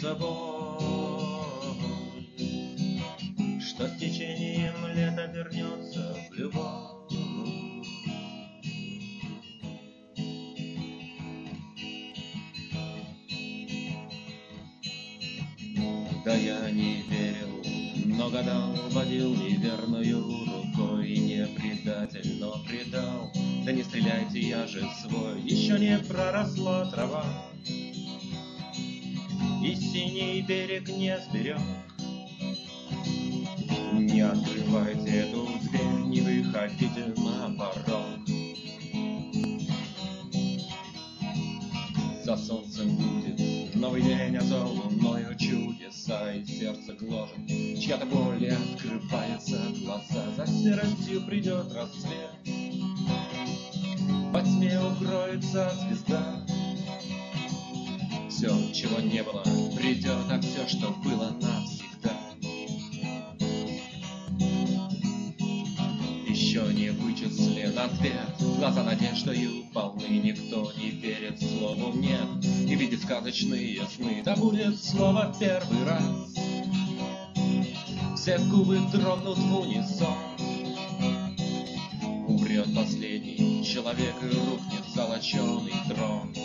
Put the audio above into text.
собой, что с течением лет обернется в любовь. Да я не верил, но гадал, водил неверную рукой. И не предатель, но предал. Да не стреляйте, я же свой. Еще не проросла трава, и синий берег не сберег. Не открывайте эту дверь, не выходите на порог. За солнцем будет новый день, а за луною чудеса, и сердце гложет чья-то боль, и открываются глаза. За серостью придет рассвет, во тьме укроется звезда. Все, чего не было, придет, а все, что было, навсегда. Еще не вычислен ответ, глаза надеждою полны, никто не верит слову «нет» и видит сказочные сны. Да будет слово первый раз, все губы дрогнут в унисон. Умрет последний человек, и рухнет золоченый трон.